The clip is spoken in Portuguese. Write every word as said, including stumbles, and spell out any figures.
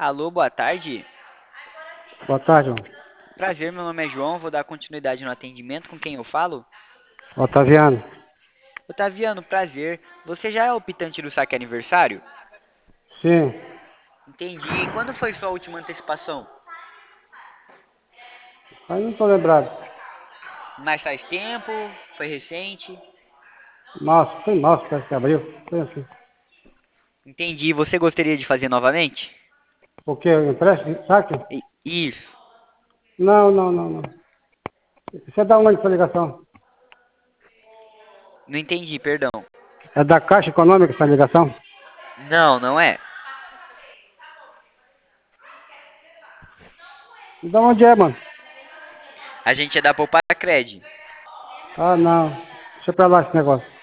Alô, boa tarde. Boa tarde, mano. Prazer, meu nome é João. Vou dar continuidade no atendimento. Com quem eu falo? Otaviano. Otaviano, prazer. Você já é optante do saque aniversário? Sim. Entendi. E quando foi sua última antecipação? Aí não tô lembrado. Mais faz tempo? Foi recente? Março, foi março, parece que abriu. Foi assim. Entendi. Você gostaria de fazer novamente? O quê? Empréstimo? Saque? I- Isso. Não, não, não, não. Você é da onde essa ligação? Não entendi, perdão. É da Caixa Econômica essa ligação? Não, não é. Da onde é, mano? A gente é da Poupa Cred. Ah, não. Deixa pra lá esse negócio.